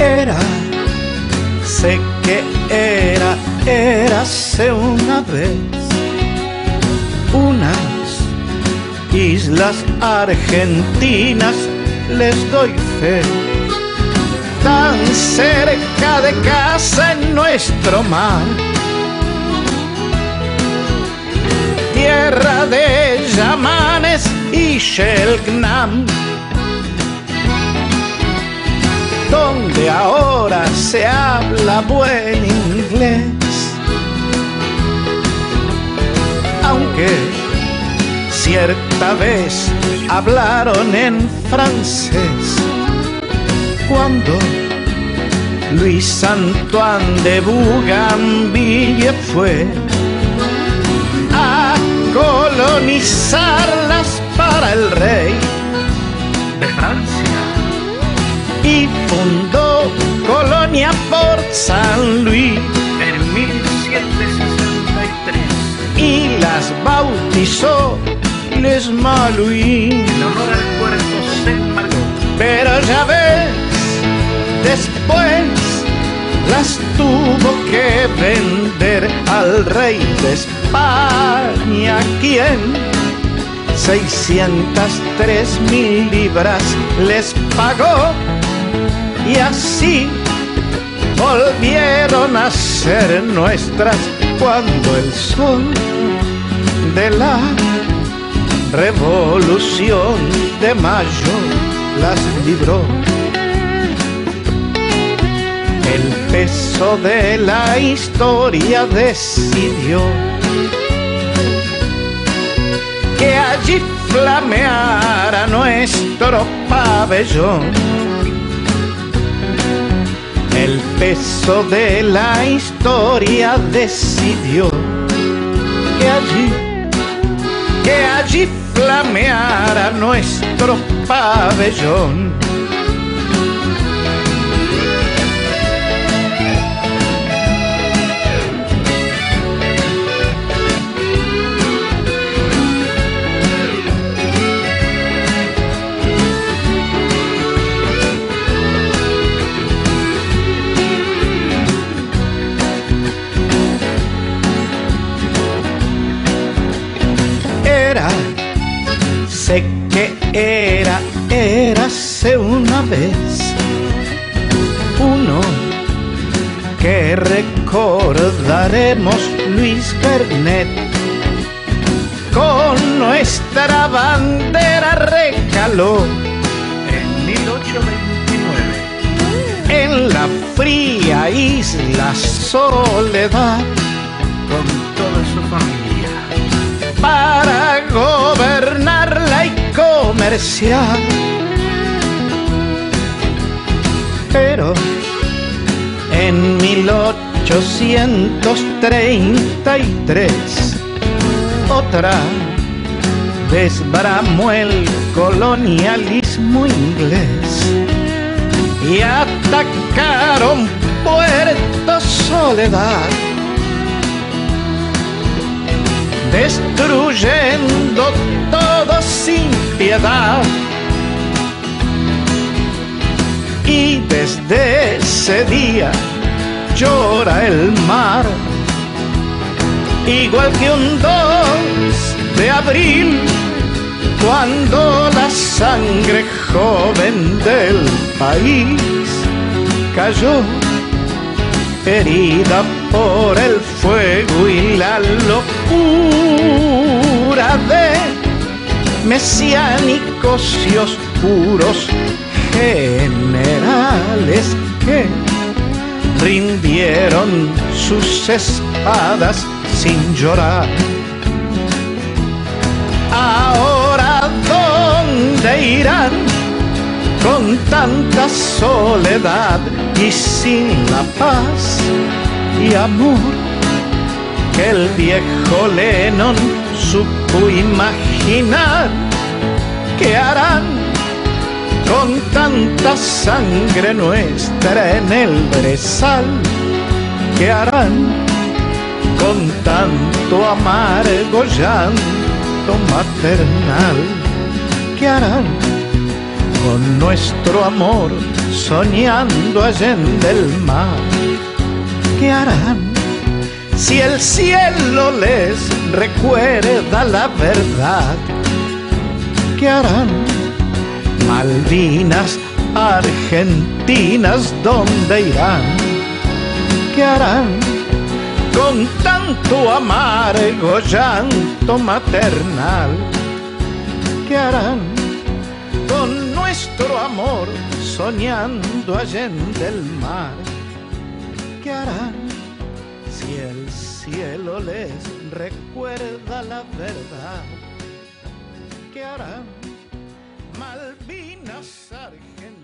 Sé que érase una vez unas islas argentinas, les doy fe, tan cerca de casa en nuestro mar, tierra de Yamanes y Selknam, donde ahora se habla buen inglés, aunque cierta vez hablaron en francés, cuando Luis Antoine de Bougainville fue a colonizarlas para el rey de Francia y fundó Colonia Port Saint Louis en 1763 y las bautizó Les Malouis en honor al puerto Saint Malo. Pero ya ves, después las tuvo que vender al rey de España, quien 603.000 libras les pagó, y así volvieron a ser nuestras cuando el sol de la Revolución de Mayo las libró. El peso de la historia decidió que allí flameara nuestro pabellón. El peso de la historia decidió que allí flameara nuestro pabellón. Sé que érase una vez uno que recordaremos, Luis Bernet, con nuestra bandera recaló En 1829 en la fría isla Soledad con toda su familia para gobernarla y comerciar. Pero en 1833 otra vez bramó el colonialismo inglés y atacaron Puerto Soledad, destruyendo todo sin piedad. Y desde ese día llora el mar, igual que un 2 de abril, cuando la sangre joven del país cayó herida por el fuego y la locura de mesiánicos y oscuros generales que rindieron sus espadas sin llorar. Ahora, ¿dónde irán con tanta soledad y sin la paz y amor que el viejo Lennon supo imaginar? ¿Qué harán con tanta sangre nuestra en el brezal? ¿Qué harán con tanto amargo llanto maternal? ¿Qué harán con nuestro amor soñando allende el mar. ¿Qué harán si el cielo les recuerda la verdad? ¿Qué harán? Malvinas argentinas, ¿dónde irán? ¿Qué harán con tanto amargo llanto maternal? ¿Qué harán con nuestro amor soñando allende el mar? ¿Qué harán si el cielo les recuerda la verdad? ¿Qué harán? Malvinas argentinas.